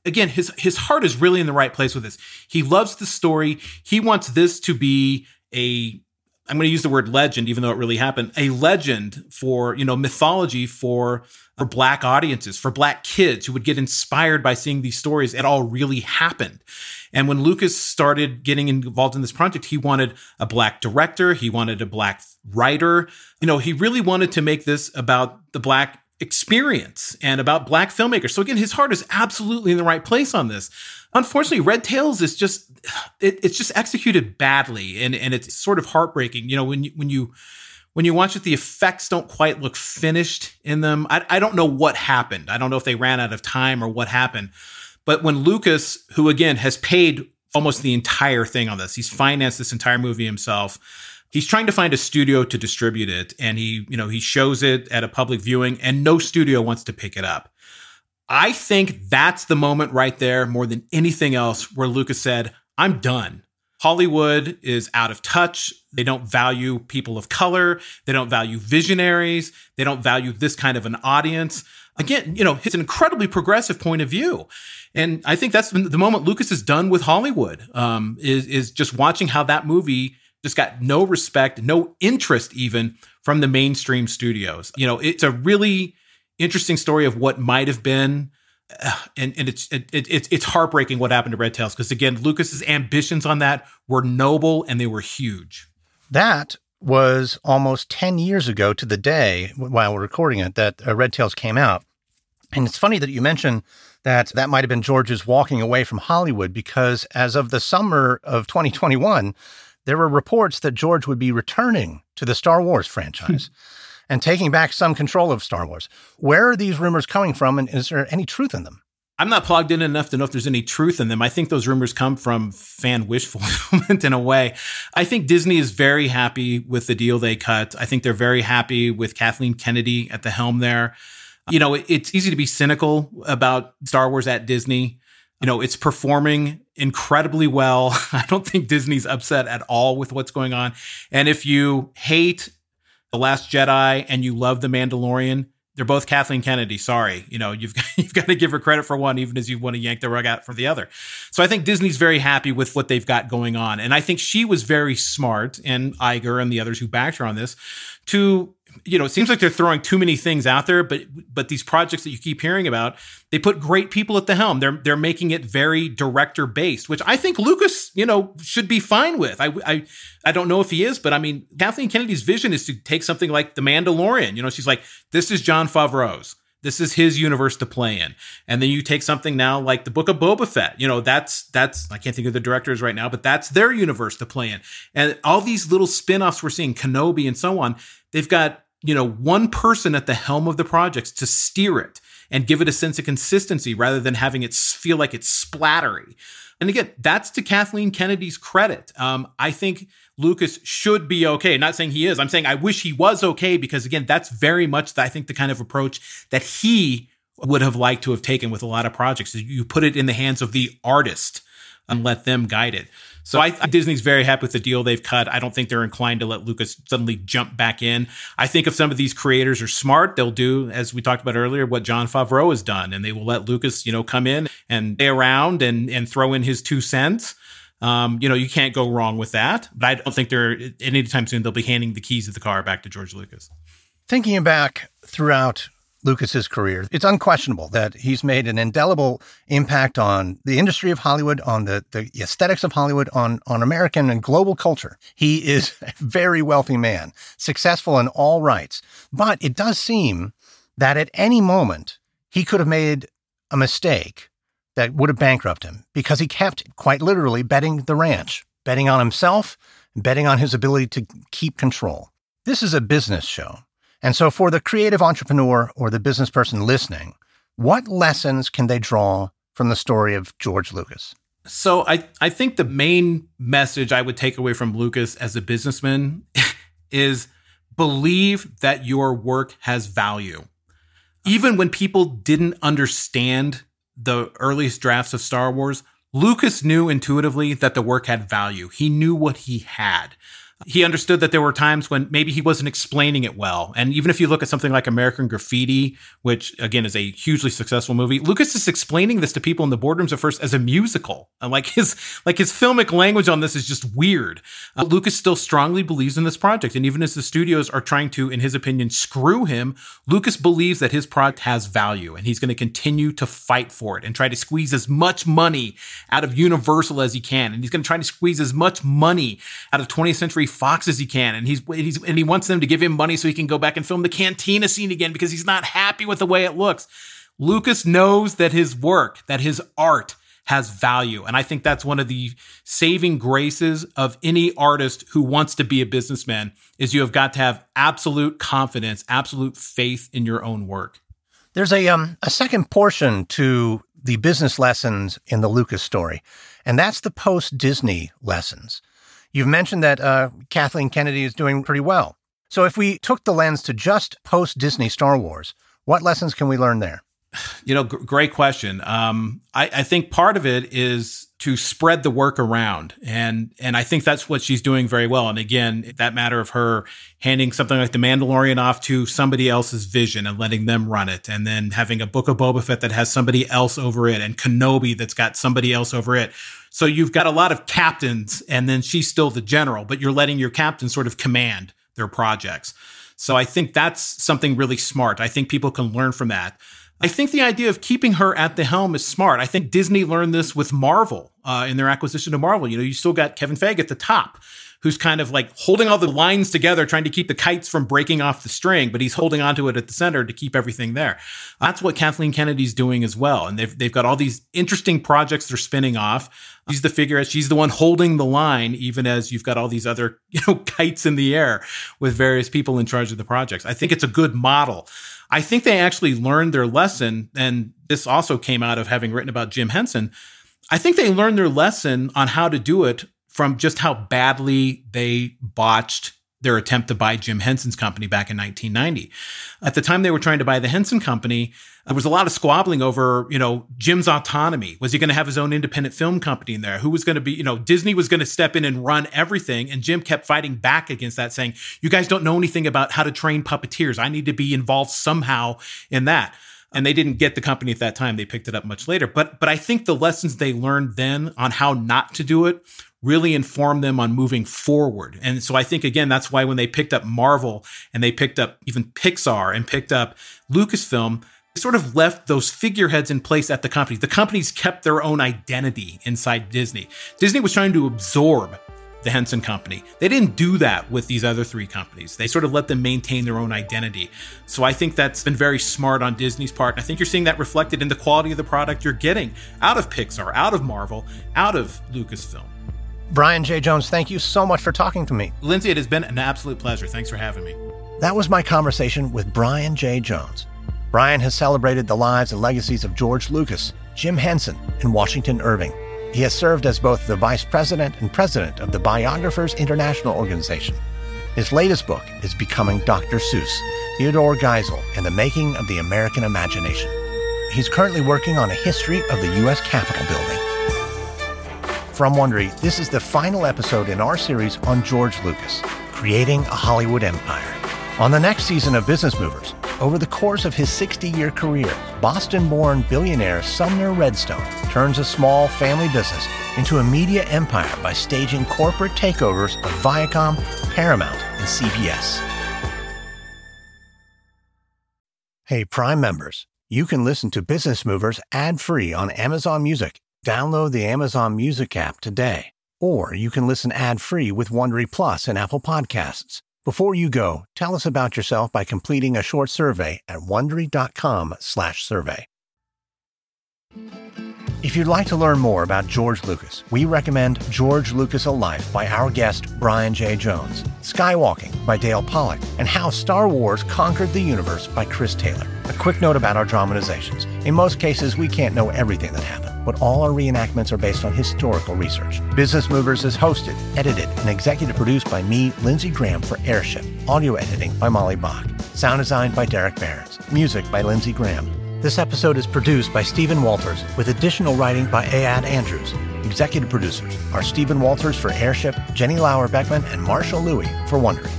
again, his his heart is really in the right place with this. He loves the story. He wants this to be a, I'm going to use the word legend, even though it really happened, a legend for, you know, mythology for, for Black audiences, for Black kids who would get inspired by seeing these stories. It all really happened. And when Lucas started getting involved in this project, he wanted a Black director. He wanted a Black writer. You know, he really wanted to make this about the Black experience and about Black filmmakers. So again, his heart is absolutely in the right place on this. Unfortunately, Red Tails is just, it, it's just executed badly. And, and it's sort of heartbreaking. You know, when you, when you, when you watch it, the effects don't quite look finished in them. I, I don't know what happened. I don't know if they ran out of time or what happened. But when Lucas, who again has paid almost the entire thing on this, he's financed this entire movie himself. He's trying to find a studio to distribute it. And he, you know, he shows it at a public viewing and no studio wants to pick it up. I think that's the moment right there, more than anything else, where Lucas said, I'm done. Hollywood is out of touch. They don't value people of color. They don't value visionaries. They don't value this kind of an audience. Again, you know, it's an incredibly progressive point of view. And I think that's the moment Lucas is done with Hollywood, um, is, is just watching how that movie just got no respect, no interest even from the mainstream studios. You know, it's a really interesting story of what might have been. Uh, and and it's it, it, it's it's heartbreaking what happened to Red Tails, because again, Lucas's ambitions on that were noble and they were huge. That was almost ten years ago to the day while we're recording it that uh, Red Tails came out. And it's funny that you mentioned that that might have been George's walking away from Hollywood, because as of the summer of twenty twenty-one, there were reports that George would be returning to the Star Wars franchise and taking back some control of Star Wars. Where are these rumors coming from, and is there any truth in them? I'm not plugged in enough to know if there's any truth in them. I think those rumors come from fan wish fulfillment in a way. I think Disney is very happy with the deal they cut. I think they're very happy with Kathleen Kennedy at the helm there. You know, it's easy to be cynical about Star Wars at Disney. You know, it's performing incredibly well. I don't think Disney's upset at all with what's going on. And if you hate The Last Jedi and you love The Mandalorian, they're both Kathleen Kennedy. Sorry. You know, you've, you've got to give her credit for one, even as you want to yank the rug out for the other. So I think Disney's very happy with what they've got going on. And I think she was very smart, and Iger and the others who backed her on this, to, you know, it seems like they're throwing too many things out there, but but these projects that you keep hearing about, they put great people at the helm. They're they're making it very director based, which I think Lucas, you know, should be fine with. I I I don't know if he is, but I mean, Kathleen Kennedy's vision is to take something like The Mandalorian. You know, she's like, this is Jon Favreau's. This is his universe to play in. And then you take something now like the Book of Boba Fett. You know, that's, that's, I can't think of the directors right now, but that's their universe to play in. And all these little spin-offs we're seeing, Kenobi and so on, they've got, you know, one person at the helm of the projects to steer it and give it a sense of consistency rather than having it feel like it's splattery. And again, that's to Kathleen Kennedy's credit. Um, I think Lucas should be okay. Not saying he is. I'm saying I wish he was okay, because again, that's very much, I think, the kind of approach that he would have liked to have taken with a lot of projects. You put it in the hands of the artist and let them guide it. So I think Disney's very happy with the deal they've cut. I don't think they're inclined to let Lucas suddenly jump back in. I think if some of these creators are smart, they'll do, as we talked about earlier, what Jon Favreau has done, and they will let Lucas, you know, come in and stay around and, and throw in his two cents. Um, you know, you can't go wrong with that. But I don't think they're, anytime soon, they'll be handing the keys of the car back to George Lucas. Thinking back throughout Lucas's career, it's unquestionable that he's made an indelible impact on the industry of Hollywood, on the, the aesthetics of Hollywood, on, on American and global culture. He is a very wealthy man, successful in all rights. But it does seem that at any moment he could have made a mistake that would have bankrupted him, because he kept, quite literally, betting the ranch, betting on himself, betting on his ability to keep control. This is a business show. And so for the creative entrepreneur or the business person listening, what lessons can they draw from the story of George Lucas? So I, I think the main message I would take away from Lucas as a businessman is believe that your work has value. Even when people didn't understand the earliest drafts of Star Wars, Lucas knew intuitively that the work had value. He knew what he had. He understood that there were times when maybe he wasn't explaining it well. And even if you look at something like American Graffiti, which again is a hugely successful movie, Lucas is explaining this to people in the boardrooms at first as a musical. And like his like his filmic language on this is just weird. Uh, Lucas still strongly believes in this project. And even as the studios are trying to, in his opinion, screw him, Lucas believes that his product has value and he's going to continue to fight for it and try to squeeze as much money out of Universal as he can. And he's going to try to squeeze as much money out of twentieth Century Fox as he can, and he's, he's and he wants them to give him money so he can go back and film the cantina scene again because he's not happy with the way it looks. Lucas knows that his work, that his art has value, and I think that's one of the saving graces of any artist who wants to be a businessman is you have got to have absolute confidence, absolute faith in your own work. There's a um a second portion to the business lessons in the Lucas story, and that's the post-Disney lessons. You've mentioned that uh, Kathleen Kennedy is doing pretty well. So if we took the lens to just post-Disney Star Wars, what lessons can we learn there? You know, g- great question. Um, I, I think part of it is to spread the work around. And and I think that's what she's doing very well. And again, that matter of her handing something like The Mandalorian off to somebody else's vision and letting them run it. And then having a Book of Boba Fett that has somebody else over it and Kenobi that's got somebody else over it. So you've got a lot of captains and then she's still the general, but you're letting your captain sort of command their projects. So I think that's something really smart. I think people can learn from that. I think the idea of keeping her at the helm is smart. I think Disney learned this with Marvel uh, in their acquisition of Marvel. You know, you still got Kevin Feige at the top, who's kind of like holding all the lines together, trying to keep the kites from breaking off the string, but he's holding onto it at the center to keep everything there. That's what Kathleen Kennedy's doing as well. And they've, they've got all these interesting projects they're spinning off. She's the figurehead. She's the one holding the line, even as you've got all these other, you know, kites in the air with various people in charge of the projects. I think it's a good model. I think they actually learned their lesson, and this also came out of having written about Jim Henson. I think they learned their lesson on how to do it from just how badly they botched their attempt to buy Jim Henson's company back in nineteen ninety. At the time they were trying to buy the Henson Company, there was a lot of squabbling over, you know, Jim's autonomy. Was he going to have his own independent film company in there? Who was going to be, you know, Disney was going to step in and run everything. And Jim kept fighting back against that, saying, you guys don't know anything about how to train puppeteers. I need to be involved somehow in that. And they didn't get the company at that time. They picked it up much later. But but I think the lessons they learned then on how not to do it really informed them on moving forward. And so I think, again, that's why when they picked up Marvel and they picked up even Pixar and picked up Lucasfilm, they sort of left those figureheads in place at the companies. The companies kept their own identity inside Disney. Disney was trying to absorb the Henson Company. They didn't do that with these other three companies. They sort of let them maintain their own identity. So I think that's been very smart on Disney's part. And I think you're seeing that reflected in the quality of the product you're getting out of Pixar, out of Marvel, out of Lucasfilm. Brian J. Jones, thank you so much for talking to me. Lindsay, it has been an absolute pleasure. Thanks for having me. That was my conversation with Brian J. Jones. Brian has celebrated the lives and legacies of George Lucas, Jim Henson, and Washington Irving. He has served as both the vice president and president of the Biographers International Organization. His latest book is Becoming Doctor Seuss, Theodore Geisel and the Making of the American Imagination. He's currently working on a history of the U S Capitol building. From Wondery, this is the final episode in our series on George Lucas, creating a Hollywood empire. On the next season of Business Movers, over the course of his sixty-year career, Boston-born billionaire Sumner Redstone turns a small family business into a media empire by staging corporate takeovers of Viacom, Paramount, and C B S. Hey, Prime members, you can listen to Business Movers ad-free on Amazon Music. Download the Amazon Music app today. Or you can listen ad-free with Wondery Plus and Apple Podcasts. Before you go, tell us about yourself by completing a short survey at Wondery.com slash survey. If you'd like to learn more about George Lucas, we recommend George Lucas A Life by our guest Brian J. Jones, Skywalking by Dale Pollock, and How Star Wars Conquered the Universe by Chris Taylor. A quick note about our dramatizations. In most cases, we can't know everything that happened, but all our reenactments are based on historical research. Business Movers is hosted, edited, and executive produced by me, Lindsay Graham, for Airship. Audio editing by Molly Bach. Sound design by Derek Behrens. Music by Lindsay Graham. This episode is produced by Stephen Walters, with additional writing by Ayad Andrews. Executive producers are Stephen Walters for Airship, Jenny Lauer Beckman, and Marshall Louis for Wondery.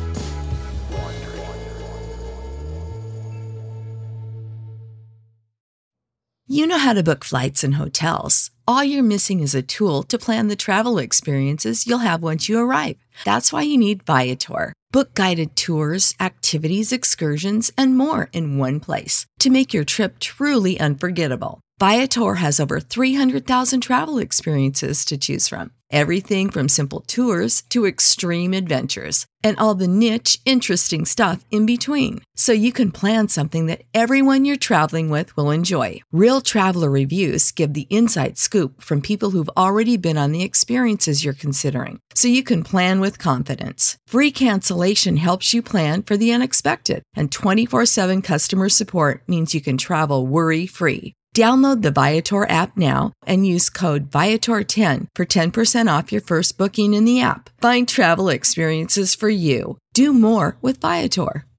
You know how to book flights and hotels. All you're missing is a tool to plan the travel experiences you'll have once you arrive. That's why you need Viator. Book guided tours, activities, excursions, and more in one place to make your trip truly unforgettable. Viator has over three hundred thousand travel experiences to choose from. Everything from simple tours to extreme adventures and all the niche, interesting stuff in between. So you can plan something that everyone you're traveling with will enjoy. Real traveler reviews give the inside scoop from people who've already been on the experiences you're considering. So you can plan with confidence. Free cancellation helps you plan for the unexpected. And twenty-four seven customer support means you can travel worry-free. Download the Viator app now and use code Viator ten for ten percent off your first booking in the app. Find travel experiences for you. Do more with Viator.